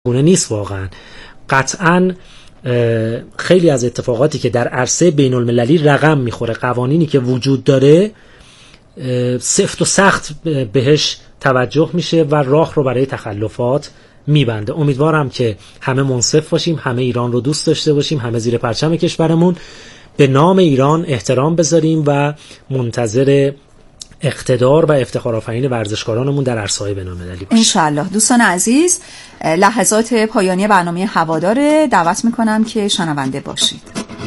گونه نیست واقعا. قطعا خیلی از اتفاقاتی که در عرصه بین المللی رقم میخوره، قوانینی که وجود داره سفت و سخت بهش توجه میشه و راه رو برای تخلفات میبنده. امیدوارم که همه منصف باشیم، همه ایران رو دوست داشته باشیم، همه زیر پرچم کشورمون به نام ایران احترام بذاریم و منتظر اقتدار و افتخارآفرین ورزشکارانمون در عرصه‌های بین‌المللی باشیم ان شاء الله. دوستان عزیز، لحظات پایانی برنامه هوادار دعوت میکنم که شنونده باشید.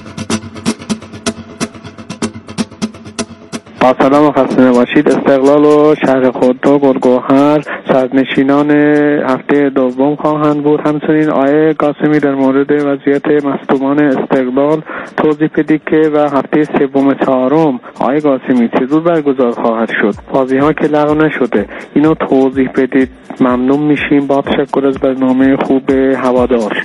با سلام و خسته نباشید. استقلال و شهر خودرو گلگوهر صدرنشینان هفته دوم خواهند بود. همچنین آقای قاسمی در مورد وضعیت مصدومان استقلال توضیح بدید که و هفته سوم و چهارم آقای قاسمی چطور برگزار خواهد شد، بازی ها که لغو نشده، اینو توضیح بدید ممنون میشیم. با تشکر از برنامه خوب هوادار.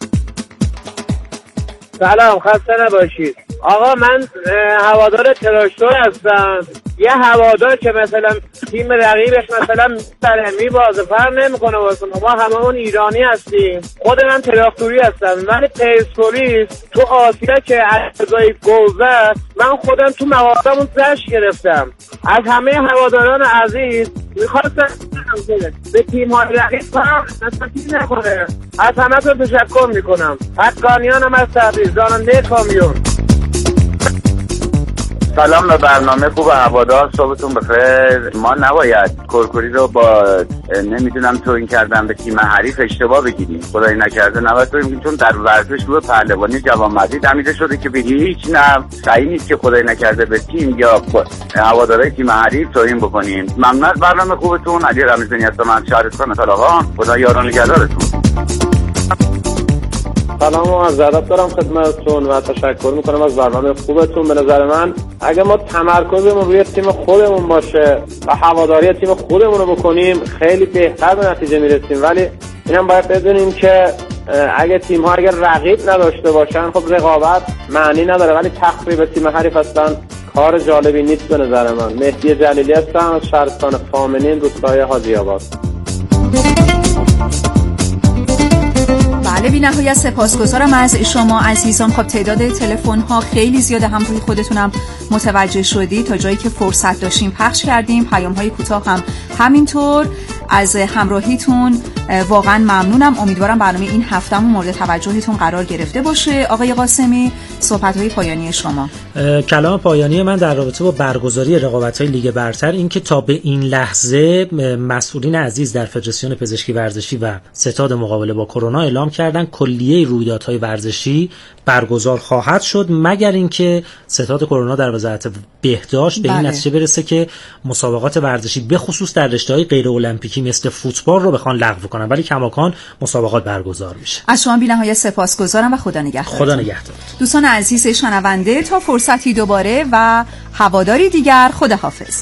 سلام، خسته نباشید. آقا من هوادار تراکتور هستم. یه هوادار که مثلا تیم رقیبش مثلا میبازه فرق نمیکنه واسه ما هممون ایرانی هستیم. خود من تراکتوری هستم. من پرسپولیس تو آسیا که عرضای گوزه من خودم تو مغازمون جشن گرفتم. از همه هواداران عزیز میخواستم به تیم های رقیب فرق نکنه. از همه تشکر میکنم. حقانیانم از تبریز راننده کامیون. سلام به برنامه خوب هوادار، صبحتون بخیر. ما نباید کرکری رو با نمیدونم توهین کردن به تیم حریف اشتباه بگیریم. خدای نکرده نباید توهین، چون در ورزش رو پهلوانی جوانمردی تعمیر شده که بگی هیچ نه صحیح نیست که خدای نکرده به تیم یا هوادارهای تیم حریف توهین بکنیم. ممنون از برنامه خوبتون. علی رمزانی هستم از شهرستان طلاقان. خدا یار و نگهدارتون. سلام و عرض ادب دارم خدمتتون و تشکر میکنم از برنامه خوبتون. به نظر من اگه ما تمرکزمون روی تیم خودمون باشه و هواداری تیم خودمون رو بکنیم خیلی بهتر به نتیجه میرسیم. ولی اینم باید بدونیم که اگه تیم ها اگر رقیب نداشته باشن خب رقابت معنی نداره، ولی تخریب تیم حریف اصلا کار جالبی نیست به نظر من. مهدی جلیلی هستم از شهرستان فامنین، روستای حاجی آباد. بله، بی نهایت سپاسگزارم از شما عزیزان. خب تعداد تلفن ها خیلی زیاده، همونطوری خودتونم متوجه شدی. تا جایی که فرصت داشتیم پخش کردیم. پیام های کوتاه هم همینطور. از همراهیتون واقعا ممنونم. امیدوارم برنامه این هفتهمون مورد توجهتون قرار گرفته باشه. آقای قاسمی، صحبت های پایانی شما. کلام پایانی من در رابطه با برگزاری رقابت‌های لیگ برتر این که تا به این لحظه مسئولین عزیز در فدراسیون پزشکی ورزشی و ستاد مقابله با کرونا اعلام کردن کلیه رویدادهای ورزشی برگزار خواهد شد مگر اینکه ستاد کرونا در وزارت بهداشت به این نتیجه برسه که مسابقات ورزشی به خصوص در رشته‌های غیر المپیکی مثل فوتبال رو بخوان لغو کنن، ولی کماکان مسابقات برگزار میشه. از شما بی‌نهایت سپاسگزارم و خدا نگهدار. خدا نگهدار. دوستان عزیز شنونده، تا فرصتی دوباره و هواداری دیگر، خداحافظ.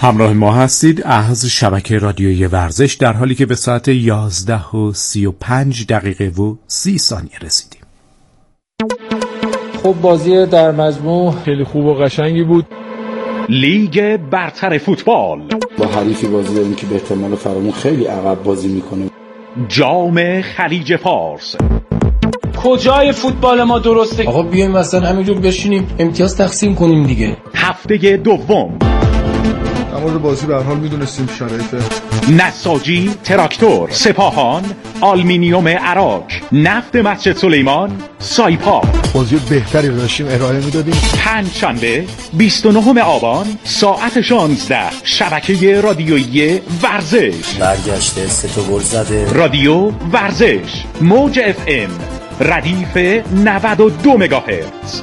همراه ما هستید از شبکه رادیویی ورزش، در حالی که به ساعت 11:35 رسیدیم. خب بازی در مجموع خیلی خوب و قشنگی بود. لیگ برتر فوتبال با حریفی بازی داریم که به احتمال فرامون خیلی عقب بازی میکنه. جام خلیج فارس. کجای فوتبال ما درسته؟ آقا بیایم مثلا همینجور بشینیم امتیاز تقسیم کنیم دیگه. هفته دوم اما بازی به هر حال میدونستیم شرایط نساجی، تراکتور، سپاهان، آلومینیوم عراق، نفت مسجد سلیمان، سایپا. بازی بهتری داشتیم ارائه میدادیم. پنجشنبه 29 آبان ساعت 16 شبکه رادیویی ورزش. برگشته 3 گل زده. رادیو ورزش موج FM ردیف 92 مگاهرتز.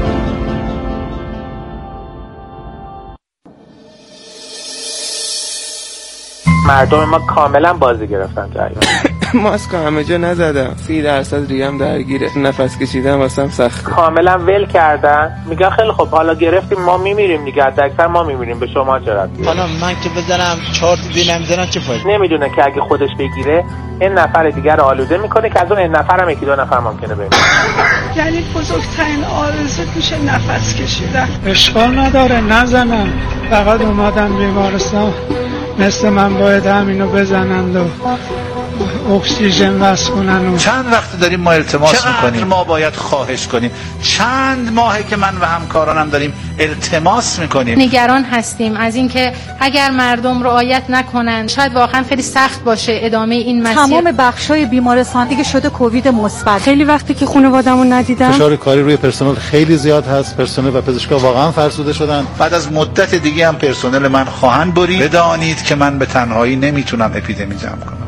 مردم ما کاملا بازی گرفتن جریان. ماسک همه جا نزدم، 30% ریه‌ام درگیره، نفس کشیدن واسم سخته. کاملا ول کردن، میگن خیلی خب حالا گرفتیم ما میمیریم دیگه، اکثر ما میمیریم، به شما چه ربطی؟ حالا من که بزنم 4 دیگه نمیزنم چه فایده؟ نمیدونه که اگه خودش بگیره این نفر دیگر رو آلوده میکنه که از اون این نفر هم 1-2 نفر ممکنه بمیره. یعنی بزرگترین آرزوت میشه نفس کشیدن. اشکال نداره نزنم، فقط اومدم بیمارستان مثل من باید همینو بزنند و اکسیژن وصل کنن. چند وقت داریم ما التماس میکنیم، ما باید خواهش کنیم، چند ماهه که من و همکارانم داریم التماس میکنیم. نگران هستیم از اینکه اگر مردم رعایت نکنن شاید واقعا خیلی سخت باشه ادامه این مسیر. تمام بخشای بیمارستان دیگه شده کووید مثبت. خیلی وقتی که خانواده‌مو ندیدم. فشار کاری روی پرسنل خیلی زیاد هست، پرسنل و پزشکا واقعا فرسوده شدن. بعد از مدت دیگه هم پرسنل من خواهند برید. بدانید که من به تنهایی نمیتونم اپیدمی جمع کنم.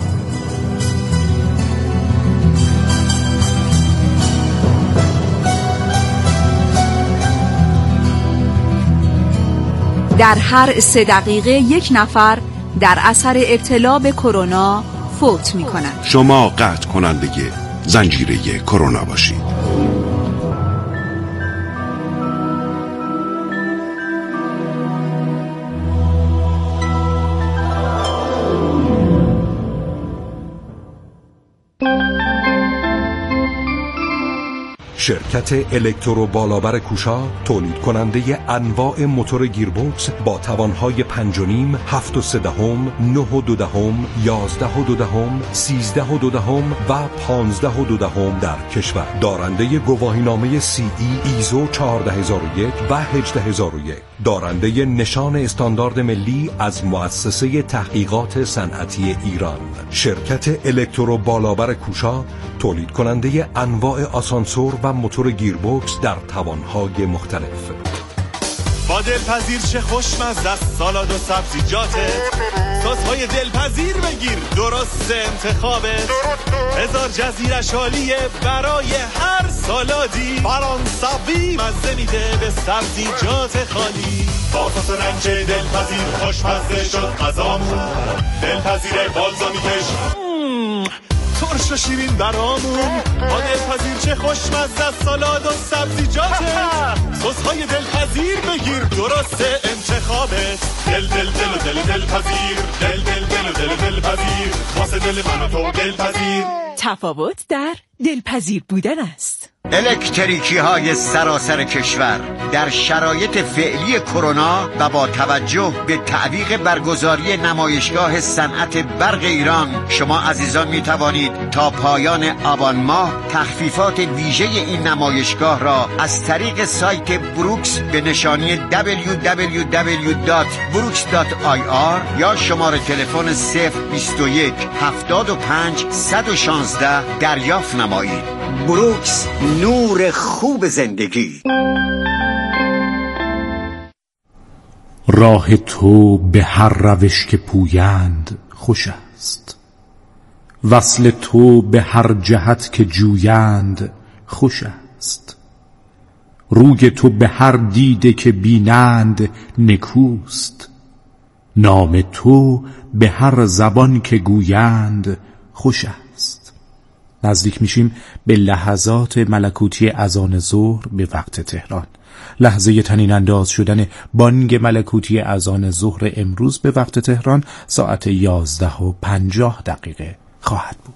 در هر 3 دقیقه 1 نفر در اثر ابتلا به کرونا فوت می‌کند. شما قطع کننده زنجیره کرونا باشید. شرکت الکترو بالابر کوشا تولید کننده انواع موتور گیربکس با توانهای 5.5، 7.3، 9.2، 11.2، 13.2 و 15.2 در کشور. دارنده گواهینامه CE ایزو 14001 و 18001. دارنده نشان استاندارد ملی از مؤسسه تحقیقات صنعتی ایران. شرکت الکترو بالابر کوشا تولید کننده انواع آسانسور و موتور گیربکس در توانهای مختلف. با دلپذیر چه خوشمزه است سالاد و سبزیجاته، سس‌های دلپذیر بگیر درست انتخابت. هزار جزیرش عالیه برای هر سالادی، فرانسوی مزه میده به سبزیجات خالی. با سس رنج دلپذیر خوشمزه شد غذامون، دلپذیر بالزامیکش ترش و شیرین برامون. با دلپذیر چه خوشمزه است سالاد و سبزیجاته، سس‌های دلپذیر بگیر درست انتخابت. دل دل دل و دل دلپذیر، دل دل دل و دل دلپذیر، واسه دل من و تو دلپذیر. تفاوت در دلپذیر بودن است. الکتریکی های سراسر کشور در شرایط فعلی کرونا و با توجه به تعویق برگزاری نمایشگاه صنعت برق ایران، شما عزیزان می توانید تا پایان آبان ماه تخفیفات ویژه این نمایشگاه را از طریق سایت بروکس به نشانی www.brooks.ir یا شماره تلفن 021 75 116 دریافت نمایید. بروکس، نور خوب زندگی. راه تو به هر روش که پویند خوش است، وصل تو به هر جهت که جویند خوش است، روی تو به هر دیده که بینند نکوست، نام تو به هر زبان که گویند خوش است. نزدیک میشیم به لحظات ملکوتی اذان ظهر به وقت تهران. لحظه طنین انداز شدن بانگ ملکوتی اذان ظهر امروز به وقت تهران ساعت 11:50 خواهد بود.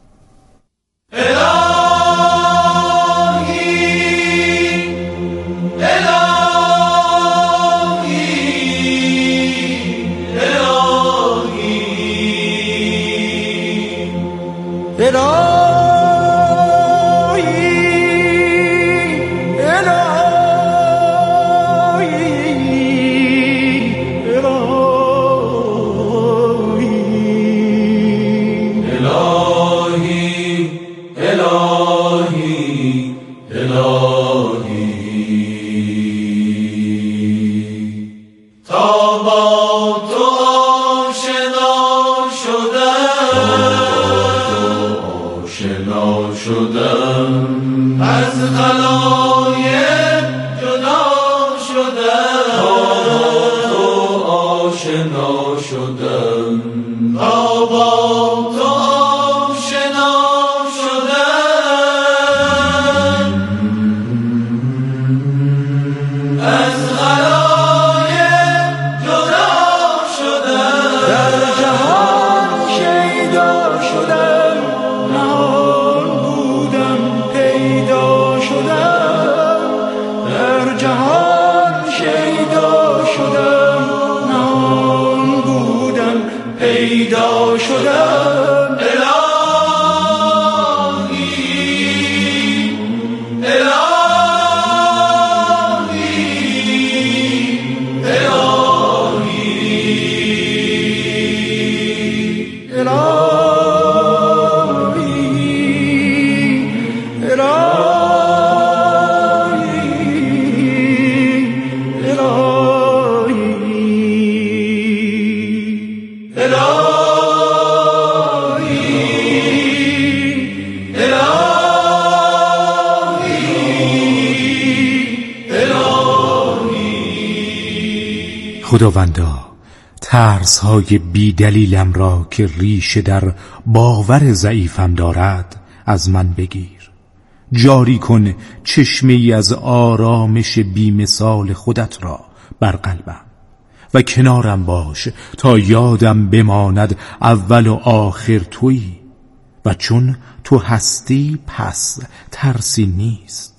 خداوندا، ترس‌های بی‌دلیلم را که ریشه در باور ضعیفم دارد از من بگیر. جاری کن چشمه‌ای از آرامش بی‌مثال خودت را بر قلبم و کنارم باش تا یادم بماند اول و آخر تویی و چون تو هستی پس ترسی نیست.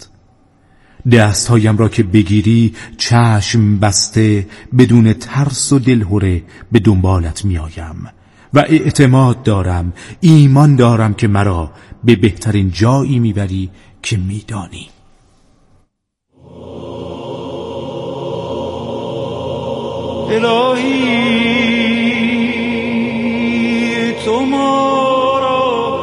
دستهایم را که بگیری چشم بسته بدون ترس و دلهره به دنبالت میآیم و اعتماد دارم، ایمان دارم که مرا به بهترین جایی میبری که میدانی. الهی تو ما را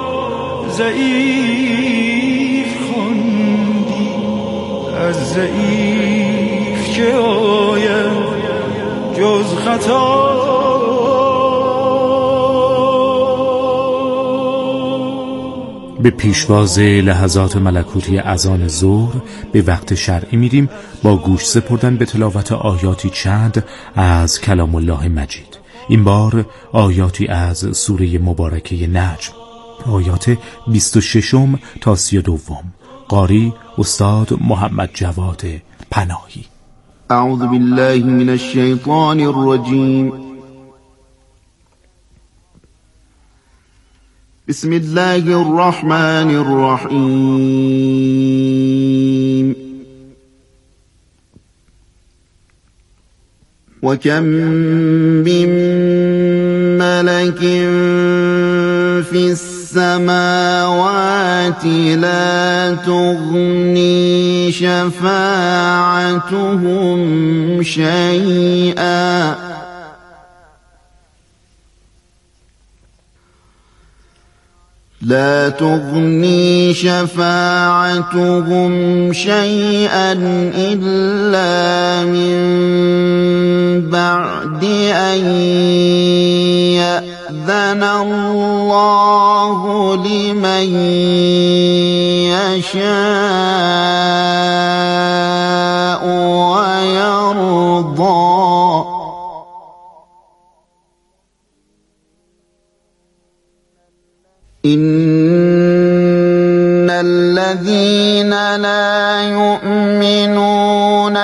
ضعیف خواندی، از ضعیف چه آید جز خطا. به پیشواز لحظات ملکوتی اذان ظهر به وقت شرعی میریم با گوش سپردن به تلاوت آیاتی چند از کلام الله مجید. این بار آیاتی از سوره مبارکه نجم، آیات 26 تا 32. قاری استاد محمد جواد پناهی. اعوذ بالله من الشیطان الرجیم. بسم الله الرحمن الرحیم. وكم من ملك في السماوات لا تغني شفاعتهم شيئا لا تغني شفاعتهم شيئا إلا من بعد أن يأذن الله لمن يشاء ويرضى. إن الذين لا يؤمنون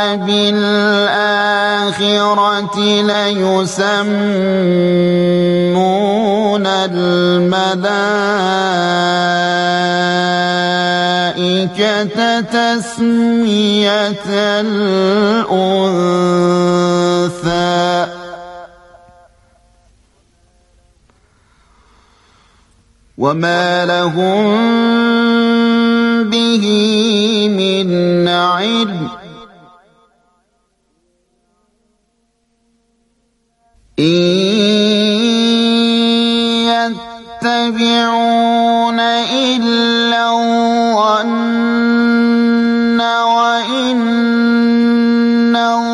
ليسمون الملائكة تسمية الأنثى وما لهم به من علم إن يتبعون إلا الظن وإن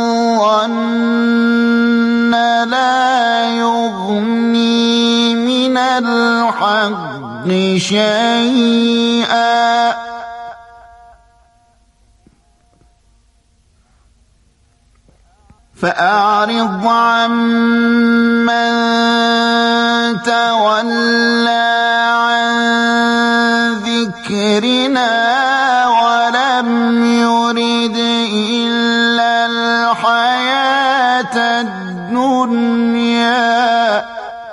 الظن لا يغني من الحق شيئا فأعرض عمن تولى عن ذكرنا ولم يرد إلا الحياة الدنيا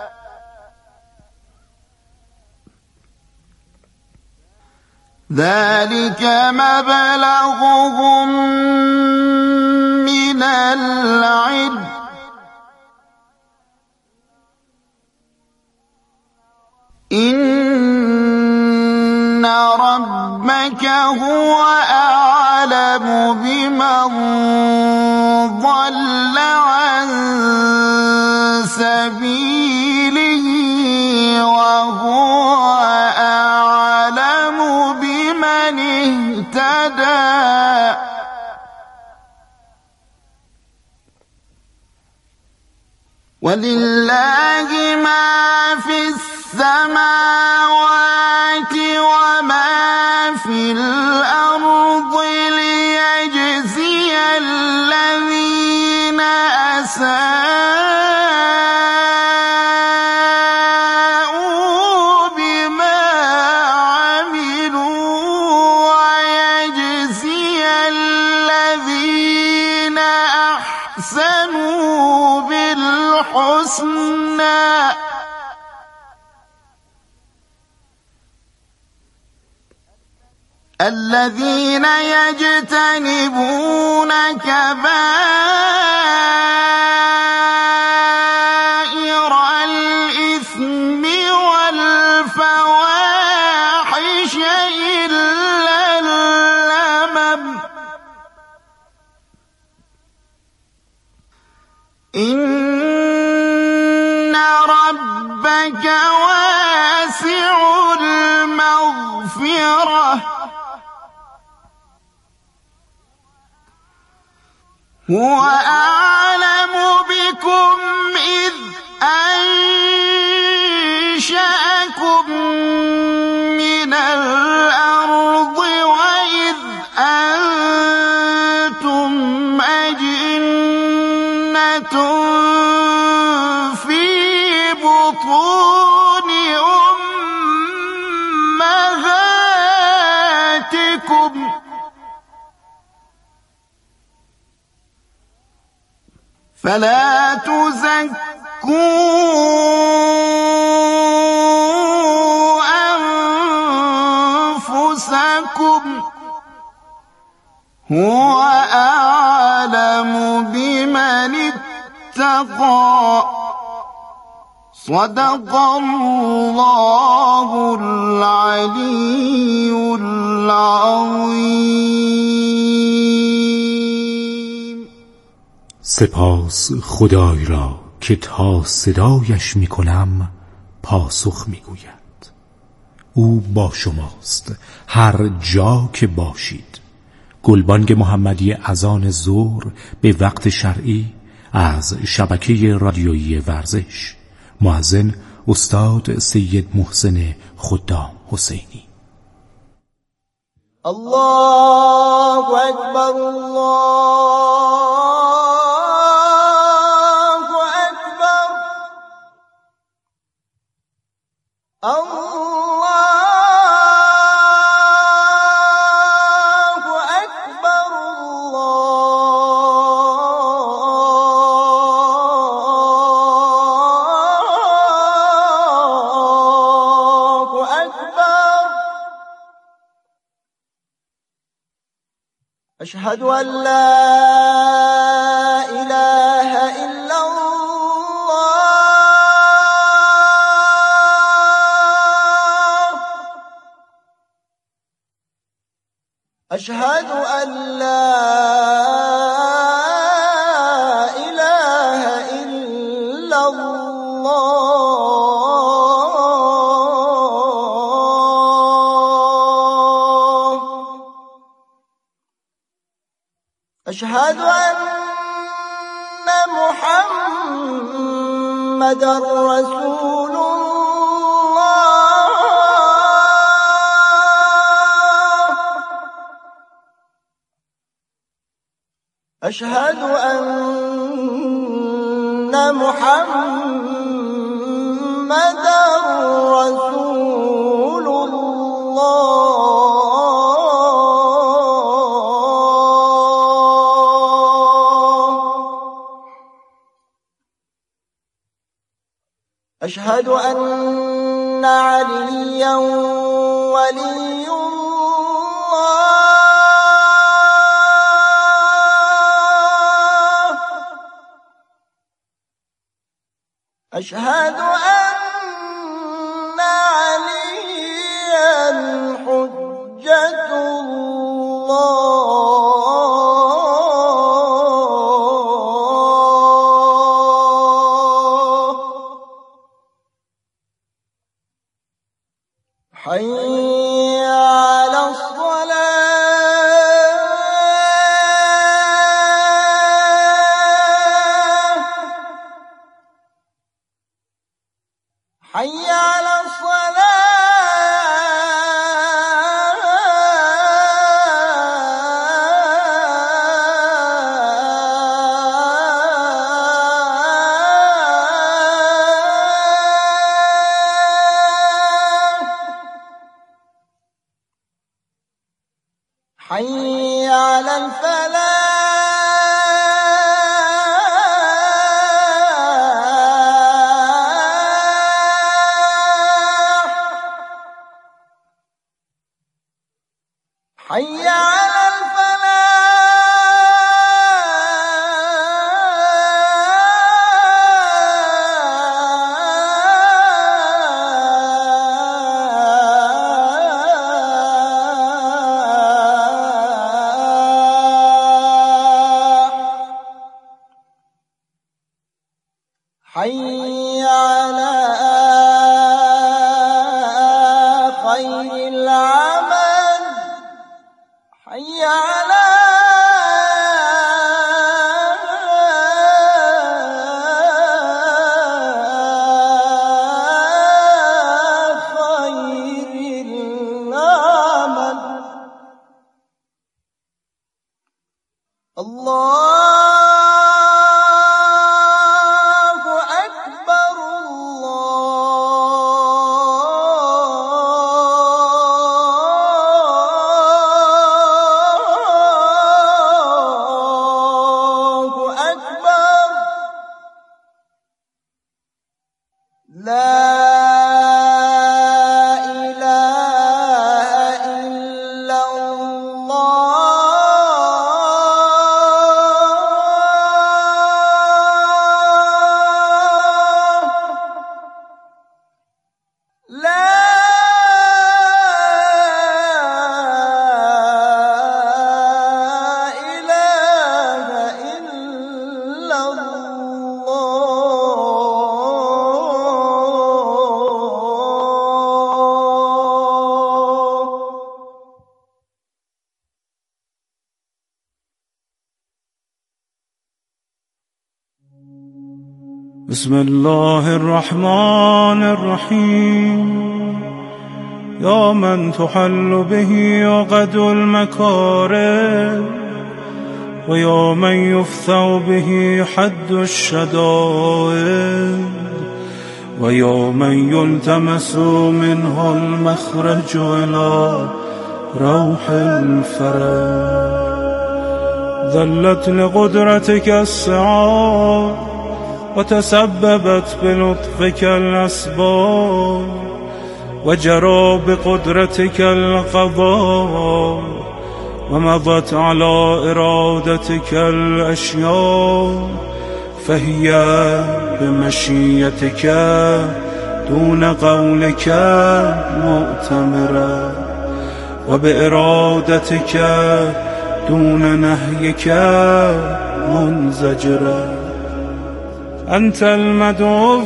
ذلك مبلغهم من العلم إن ربك هو أعلم بمن ضل عن سبيله وهو أعلم بمن اهتدى ولله ما في السماوات وما في الأرض ليجزي الذين أساءوا بما عملوا ويجزي الذين أحسنوا بالحسنى الذين يجتنبون كبائر الإثم والفواحش إلا اللمم إن ربك واسع المغفرة هو أعلم بكم إذ أنشأكم من الأرض وإذ أنتم أجنة في بطون أمهاتكم فلا تزكوا أنفسكم هو أعلم بمن اتقى صدق الله العلي العظيم. سپاس خدای را که تا صدایش می کنم پاسخ می گوید. او با شماست هر جا که باشید. گلبانگ محمدی اذان ظهر به وقت شرعی از شبکه رادیویی ورزش. مؤذن استاد سید محسن خدام حسینی. الله اکبر الله اکبر الله اکبر الله أشهد أن لا إله إلا الله. أشهد أن لا إله إلا الله. أشهد أن محمدًا رسول الله. أشهد أن محمدًا رسول الله. أشهد أن عليا ولي الله. أشهد أن عليا حجة الله. حي على الصلاة. حي على حي على الفلاح. حي على حي على خير العمل. حي على خير العمل. الله لا إله إلا الله. لا إله إلا الله. بسم الله الرحمن الرحيم. يا من تحل به عقد المكارم ويا من يفتح به حد الشدائد ويا من يلتمس منه المخرج إلى روح الفرج. ذلت لقدرتك السعاد وتسببت بلطفك الأسباب وجرى بقدرتك القضاء ومضت على إرادتك الأشياء فهي بمشيتك دون قولك مؤتمرة وبإرادتك دون نهيك منزجرة. أنت المدعو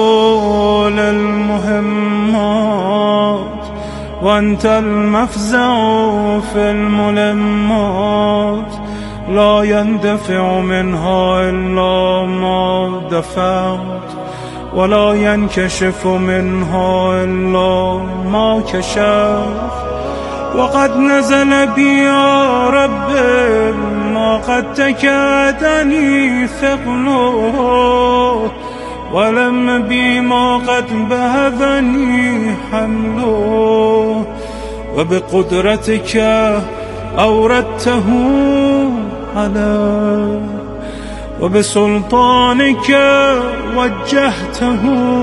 للمهمات وأنت المفزع في الملمات، لا يندفع منها إلا ما دفعت ولا ينكشف منها إلا ما كشفت. وقد نزل بي يا رب ما قد تكادني ثقله، ولم بي ما قد بهذني حمله، وبقدرتك أوردته علي وبسلطانك وجهته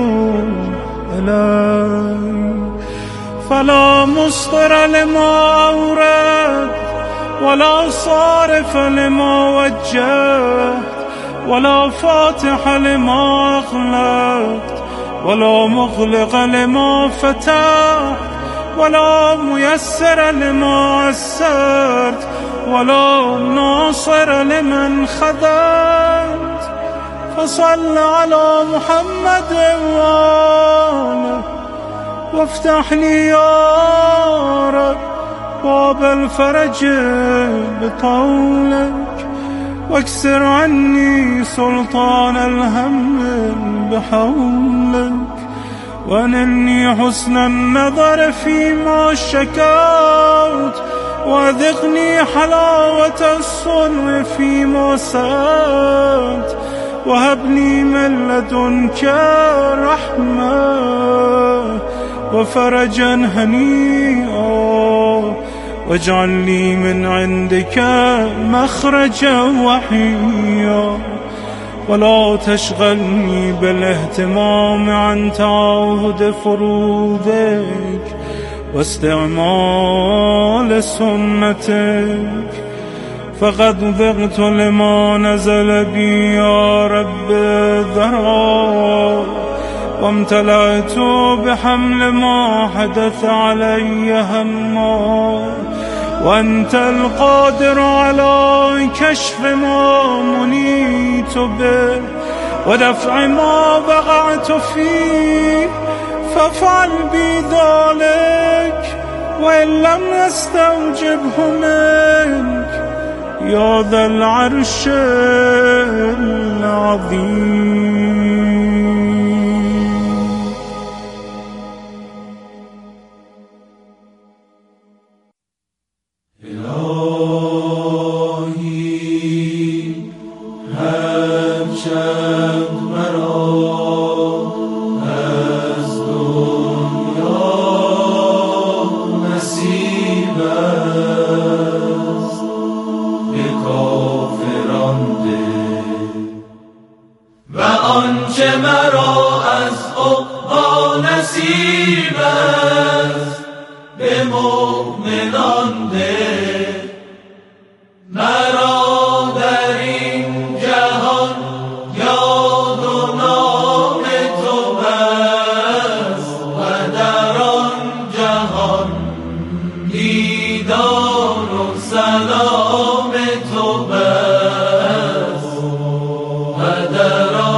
إلي. فلا مصدر لما أورد ولا صارف لما وجهت ولا فاتح لما أغلقت ولا مغلق لما فتحت ولا ميسر لما عسرت ولا ناصر لمن خذلت. فصل على محمد وآله وافتح لي يا رب باب الفرج بطولك، واكسر عني سلطان الهم بحولك، وانلني حسن النظر فيما شكوت، وذقني حلاوة الصنع فيما سألت، وهبني من لدنك رحمة وفرجا هنيئا، واجعل لي من عندك مخرجا وحيا، ولا تشغلني بالاهتمام عن تعاهد فروضك واستعمال سنتك. فقد ذقت لما نزل بي يا رب ذرا، وامتلأت بحمل ما حدث علي هما، وأنت القادر على كشف ما منيت به ودفع ما وقعت فيه، فافعل بي ذلك وإن لم نستوجبه منك يا ذا العرش العظيم.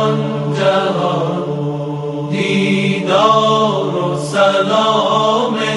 دیدار و سلام